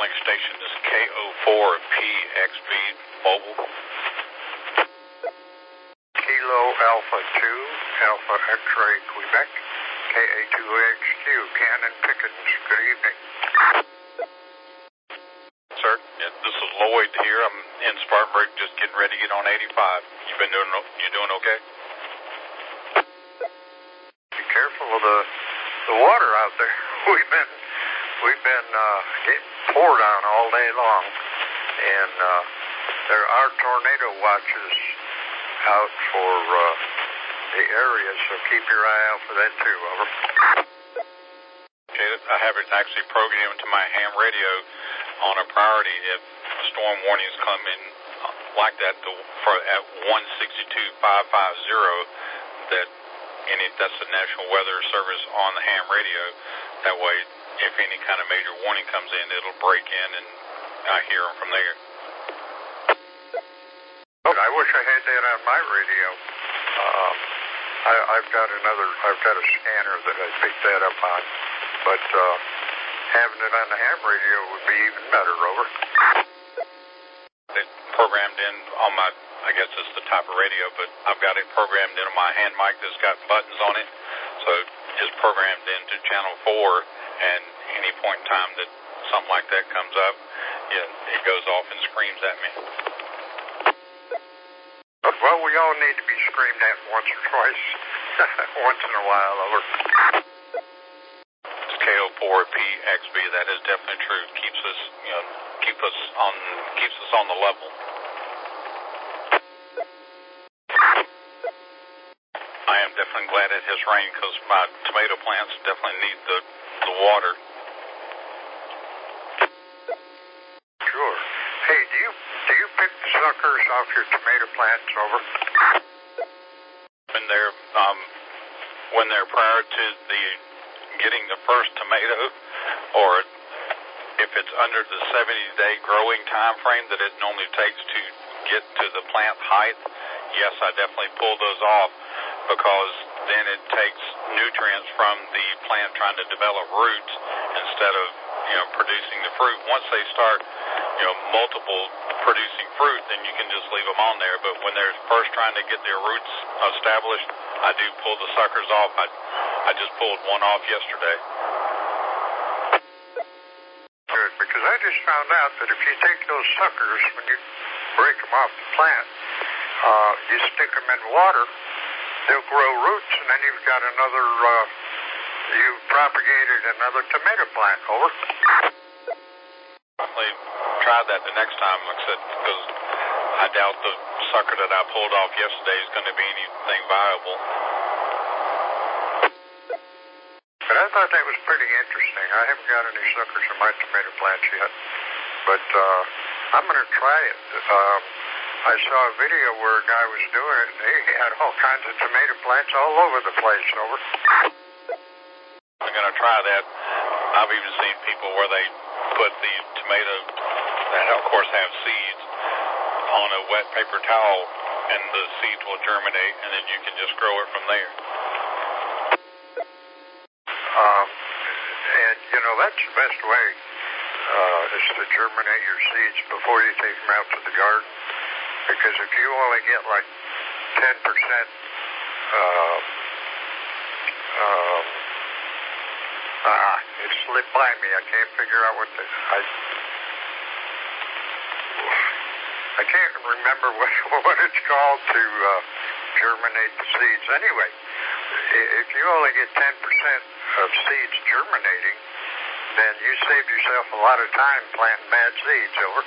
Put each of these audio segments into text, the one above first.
Starlink station is KO4PXB Mobile. Kilo Alpha 2, Alpha X-Ray Quebec, KA2HQ, Cannon Pickens, good evening. Sir, this is Lloyd here. I'm in Spartanburg, just getting ready to get on 85. You doing okay? Be careful of the water out there. We've been getting poured on all day long, and there are tornado watches out for the area, so keep your eye out for that too. Over. Okay, I have it actually programmed to my ham radio on a priority if storm warnings come in like that at 162.550 that's the National Weather Service on the ham radio. That way, if any kind of major warning comes in, it'll break in and I hear them from there. I wish I had that on my radio. I've got a scanner that I picked that up on, but having it on the ham radio would be even better, over. It's programmed in on my, I guess it's the type of radio, but I've got it programmed into my hand mic that's got buttons on it, so it's programmed into channel 4, and any point in time that something like that comes up, it goes off and screams at me. Well, we all need to be screamed at once or twice, once in a while, over. It's KO4PXB. That is definitely true. Keeps us on the level. I am definitely glad it has rained because my tomato plants definitely need the water. Sure. Hey, do you pick the suckers off your tomato plants, over? When they're prior to getting the first tomato, or if it's under the 70-day growing time frame that it normally takes to get to the plant height, yes, I definitely pull those off, because then it takes nutrients from the plant trying to develop roots instead of producing the fruit. Once they start multiple producing fruit, then you can just leave them on there. But when they're first trying to get their roots established, I do pull the suckers off. I just pulled one off yesterday. Good, because I just found out that if you take those suckers, when you break them off the plant, you stick them in water, they'll grow roots, and then you've got another, you've propagated another tomato plant, over. Definitely try that the next time, like I said, because I doubt the sucker that I pulled off yesterday is going to be anything viable. But I thought that was pretty interesting. I haven't got any suckers in my tomato plants yet, but I'm going to try it. I saw a video where a guy was doing it, and he had all kinds of tomato plants all over the place, over. I'm going to try that. I've even seen people where they put the tomato that, of course, have seeds on a wet paper towel, and the seeds will germinate, and then you can just grow it from there. And, that's the best way, is to germinate your seeds before you take them out to the garden. Because if you only get like 10%, it slipped by me. I can't figure out what I can't remember what it's called to germinate the seeds. Anyway, if you only get 10% of seeds germinating, then you saved yourself a lot of time planting bad seeds, over.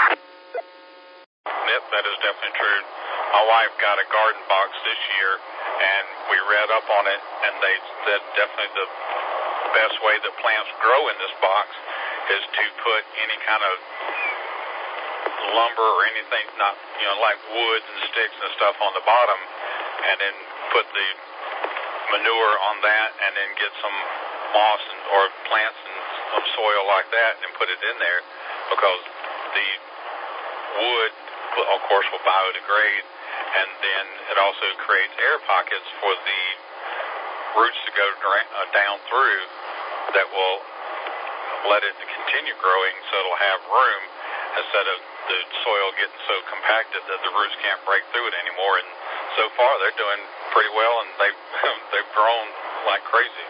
Yep, that is definitely true. My wife got a garden box this year, and we read up on it, and they said definitely the best way that plants grow in this box is to put any kind of lumber or anything, not like wood and sticks and stuff on the bottom, and then put the manure on that, and then get some moss or plants and some soil like that and put it in there, because the wood, of course, will biodegrade, and then it also creates air pockets for the roots to go down through that will let it continue growing so it'll have room instead of the soil getting so compacted that the roots can't break through it anymore. And so far they're doing pretty well, and they've grown like crazy.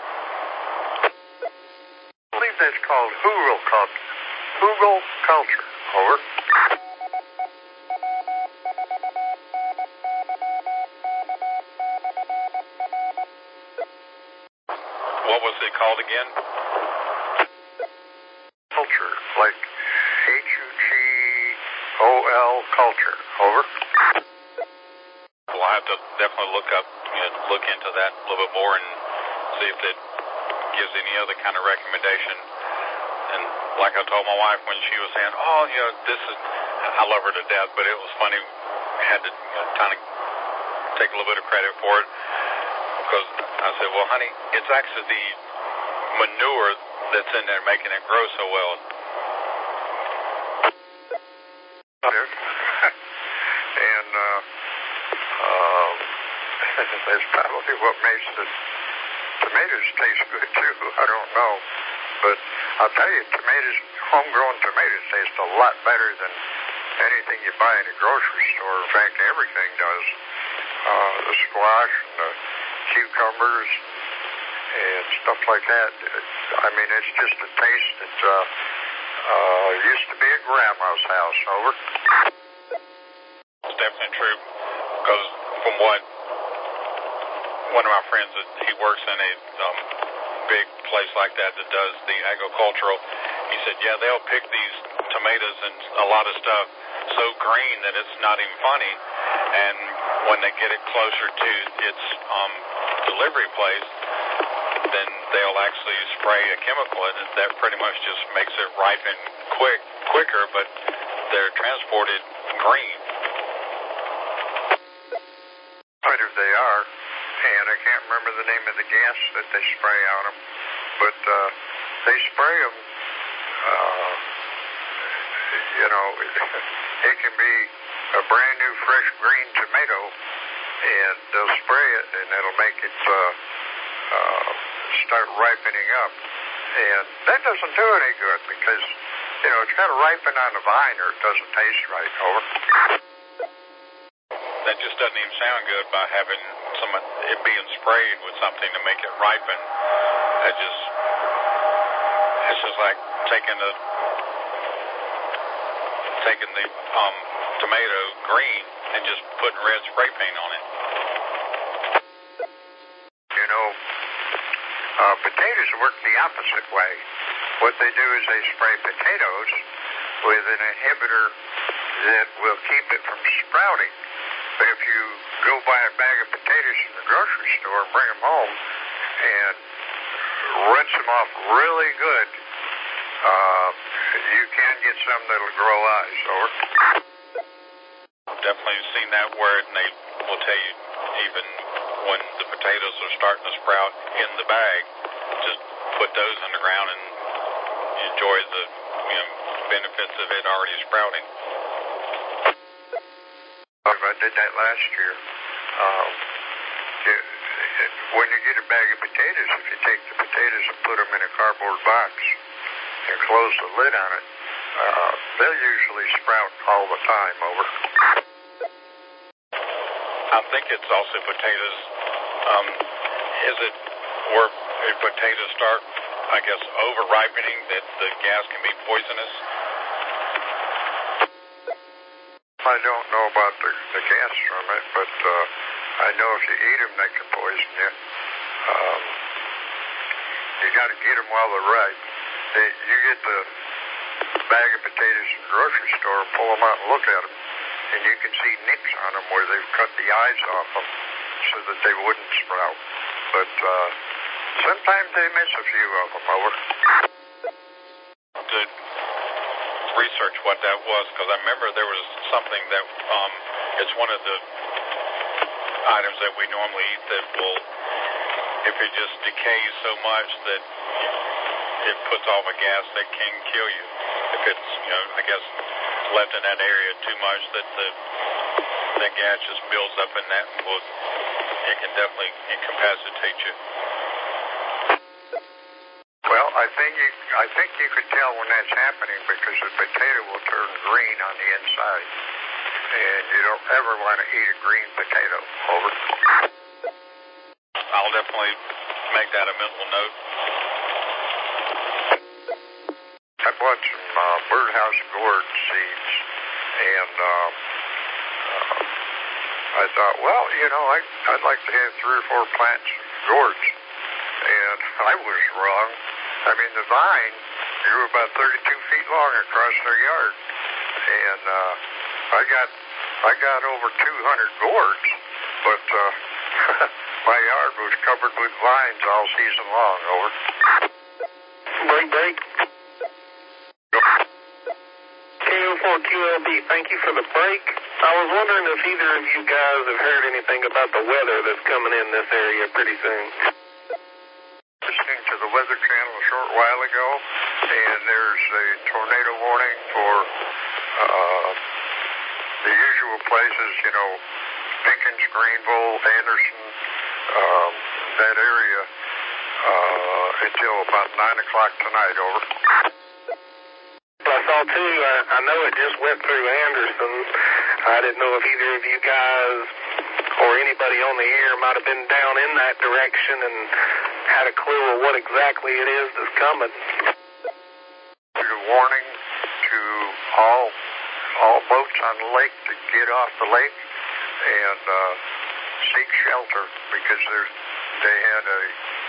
I believe that's called hugelkultur. Hugelkultur. Over. What was it called again? Culture, like HUGOL culture. Over. Well, I'll have to definitely look into that a little bit more and see if it gives any other kind of recommendation. And like I told my wife when she was saying, "Oh, this is," I love her to death, but it was funny. I had to kind of take a little bit of credit for it because I said, "Well, honey, it's actually the manure that's in there making it grow so well." And that's probably what makes the tomatoes taste good too. I don't know, but I'll tell you, homegrown tomatoes taste a lot better than anything you buy in a grocery store. In fact, everything does. The squash and the cucumbers and stuff like that. I mean, it's just a taste that used to be at Grandma's house. Over. It's definitely true, because from what one of my friends, he works in a big place like that does the agricultural, he said, yeah, they'll pick these tomatoes and a lot of stuff so green that it's not even funny, and when they get it closer to its delivery place, then they'll actually spray a chemical, and that pretty much just makes it ripen quicker, but they're transported green. Tomatoes they are, and I can't remember the name of the gas that they spray on them, but they spray them, it can be a brand new fresh green tomato, and they'll spray it, and it'll make it start ripening up, and that doesn't do any good because, it's got to ripen on the vine or it doesn't taste right. Over. That just doesn't even sound good by having it being sprayed with something to make it ripen. It's just like taking the tomato green and just putting red spray paint on it. Potatoes work the opposite way. What they do is they spray potatoes with an inhibitor that will keep it from sprouting. But if you go buy a bag of potatoes from the grocery store and bring them home and rinse them off really good, you can get some that'll grow eyes. Over. Definitely seen that word, and they will tell you even when the potatoes are starting to sprout in the bag, just put those in the ground and enjoy the benefits of it already sprouting. I did that last year. When you get a bag of potatoes, if you take the potatoes and put them in a cardboard box and close the lid on it, they'll usually sprout all the time. Over. I think it's also potatoes. Is it where if potatoes start, I guess, over-ripening, that the gas can be poisonous? I don't know about the gas from it, but I know if you eat them, they can poison you. You got to get them while they're ripe. You get the bag of potatoes in the grocery store, pull them out and look at them, and you can see nicks on them where they've cut the eyes off them so that they wouldn't sprout. But sometimes they miss a few of them. Over. To research what that was, because I remember there was something that it's one of the items that we normally eat that will, if it just decays so much that it puts off a gas that can kill you. If it's, I guess, left in that area too much, that the gas just builds up in that, it can definitely incapacitate you. Well, I I think you could tell when that's happening because the potato will turn green on the inside. And you don't ever want to eat a green potato. Over. I'll definitely make that a mental note. I bought some birdhouse gourd seeds, and I thought, well, you know, I'd like to have 3 or 4 plants of gourds. And I was wrong. I mean, the vine grew about 32 feet long across their yard. And I got over 200 gourds, but my yard was covered with vines all season long. Over. Break. KO4QLB, thank you for the break. I was wondering if either of you guys have heard anything about the weather that's coming in this area pretty soon. Listening to the Weather Channel a short while ago, and there's a tornado warning for the usual places, you know, Pickens, Greenville, Anderson, that area, until about 9 o'clock tonight. Over. I saw too, I know it just went through Anderson. I didn't know if either of you guys or anybody on the air might have been down in that direction and had a clue of what exactly it is that's coming. There's a warning to all boats on the lake to get off the lake and seek shelter because they had a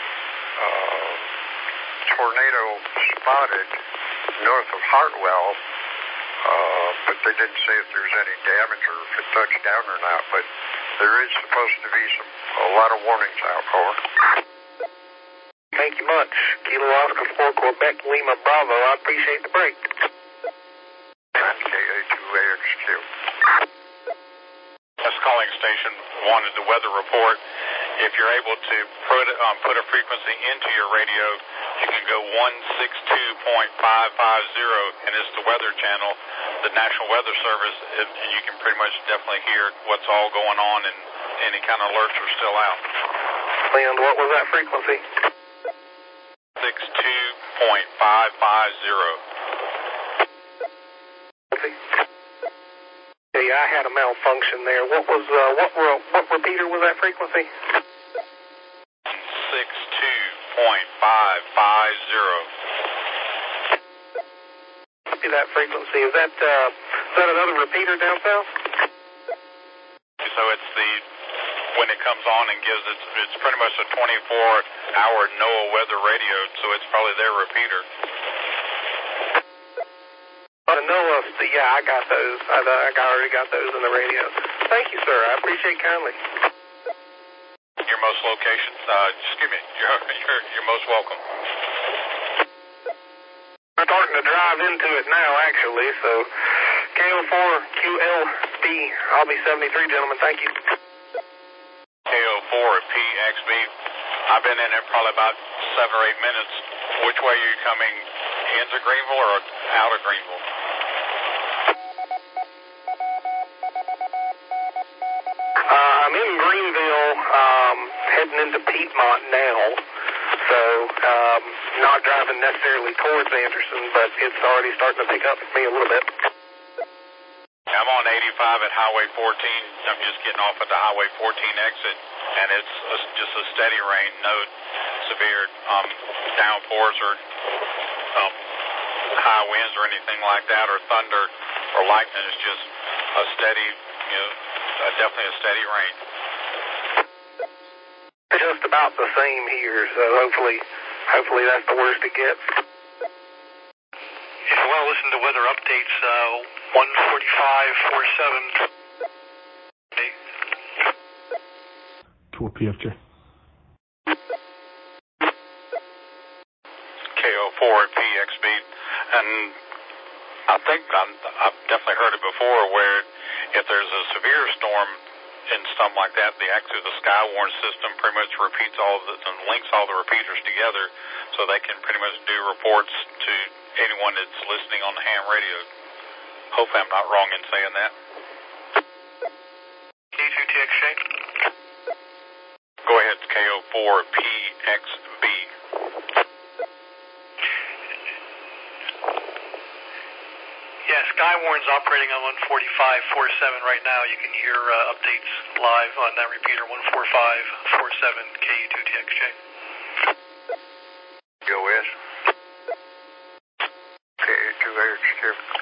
tornado spotted north of Hartwell, but they didn't say if there's any damage or if it touched down or not, but there is supposed to be a lot of warnings out. Over. Thank you much. Kilo Oscar 4 Quebec Lima Bravo. I appreciate the break. KA2AXQ. This calling station wanted the weather report. If you're able to put a frequency into your radio, you can go 162.550, and it's the Weather Channel, the National Weather Service, and you can pretty much definitely hear what's all going on, and any kind of alerts are still out. And what was that frequency? 62.550. Yeah, I had a malfunction there. What repeater was that frequency? 62.550. See that frequency? Is that another repeater down south? So it's when it comes on and gives it's pretty much a 24-hour NOAA weather radio, so it's probably their repeater. NOAA, yeah, I got those. I already got those in the radio. Thank you, sir. I appreciate kindly. Your most locations, you're most welcome. I'm starting to drive into it now, actually, so KO4QLB, I'll be 73, gentlemen. Thank you. KO4PXB, I've been in it probably about 7 or 8 minutes. Which way are you coming, into Greenville or out of Greenville? I'm in Greenville, heading into Piedmont now, so not driving necessarily towards Anderson, but it's already starting to pick up for me a little bit. I'm on 85 at Highway 14. I'm just getting off at the Highway 14 exit, and it's just a steady rain, no severe downpours or high winds or anything like that, or thunder or lightning. It's just a steady, definitely a steady rain. Just about the same here, so hopefully that's the worst it gets. If you want to listen to weather updates, 145.47. To a PFJ. KO4PXB, and I think I've definitely heard it before where if there's a severe storm and something like that, the Skywarn system pretty much repeats and links all the repeaters together so they can pretty much do reports to anyone that's listening on the ham radio. Hopefully I'm not wrong in saying that. K2TXJ. Go ahead, KO4PXB. Skywarn's operating on 145.47 right now. You can hear updates live on that repeater, 145.47 KU2TXJ. OS. KU2HQ.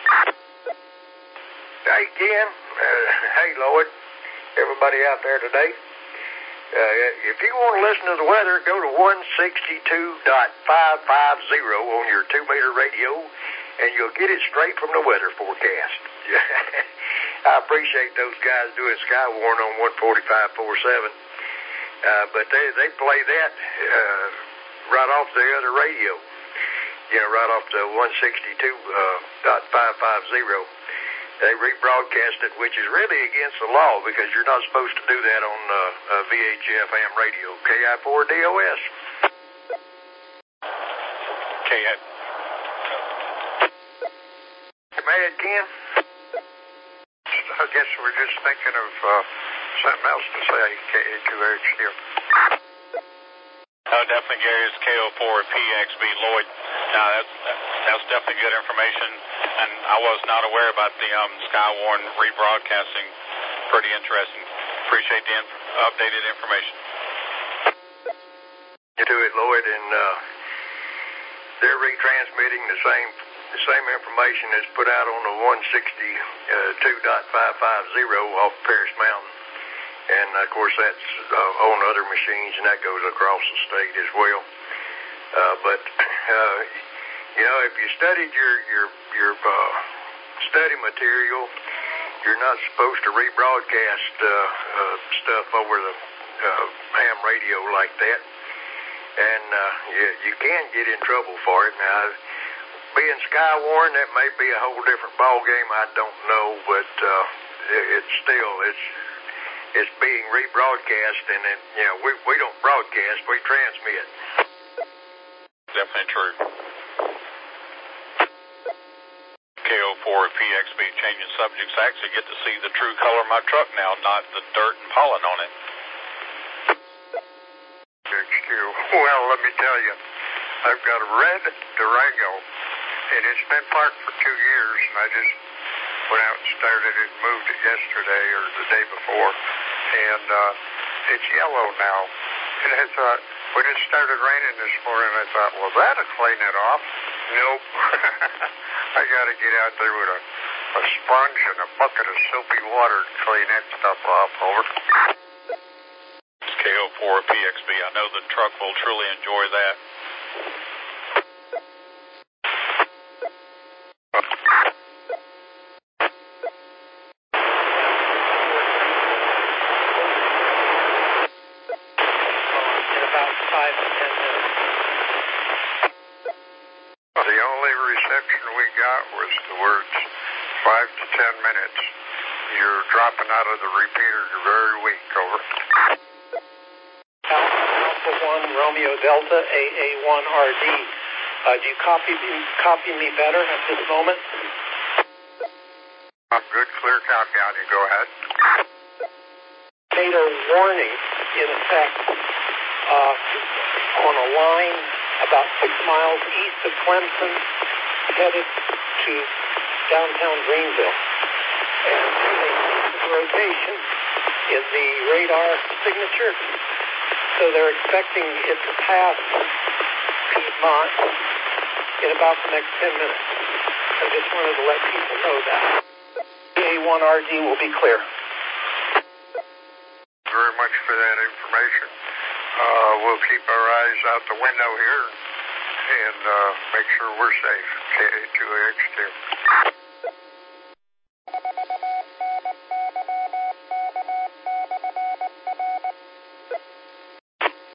Hey, Ken. Hey, Lloyd. Everybody out there today. If you want to listen to the weather, go to 162.550 on your 2-meter radio, and you'll get it straight from the weather forecast. I appreciate those guys doing Skywarn on 145.47, but they play that right off the other radio, right off the 162.550. They rebroadcast it, which is really against the law because you're not supposed to do that on VHF-AM radio. KI4DOS. Mad, Ken? I guess we're just thinking of something else to say, KA2HQ. Oh, definitely, Gary. It's KO4PXB Lloyd. Now, that's definitely good information, and I was not aware about the Skywarn rebroadcasting. Pretty interesting. Appreciate the updated information. You do it, Lloyd, and they're retransmitting the same information that's put out on the 162.550 off Paris Mountain. And, of course, that's on other machines, and that goes across the state as well. But if you studied your study material, you're not supposed to rebroadcast stuff over the ham radio like that. And you can get in trouble for it. Now, being Skywarn, that may be a whole different ball game. I don't know, but it's being rebroadcast, and we don't broadcast, we transmit. Definitely true. KO4PXB changing subjects. I actually get to see the true color of my truck now, not the dirt and pollen on it. Well, let me tell you, I've got a red Durango, and it's been parked for 2 years, and I just went out and started it and moved it yesterday or the day before, and it's yellow now. And I thought, when it started raining this morning, I thought, well, that'll clean it off. Nope. I got to get out there with a sponge and a bucket of soapy water to clean that stuff off. Over. It's KO4PXB. I know the truck will truly enjoy that. The only reception we got was the words 5 to 10 minutes. You're dropping out of the repeater. You're very weak. Over. Alpha 1 Romeo Delta AA1RD. Do you copy me better at this moment? Good, clear countdown. You go ahead. Tornado warning in effect on a line about 6 miles east of Clemson, headed to downtown Greenville. And they changed the rotation in the radar signature, so they're expecting it to pass Piedmont in about the next 10 minutes. I just wanted to let people know that. A1RD will be clear. Very much for that information. We'll keep our eyes out the window here and make sure we're safe. KA2HQ.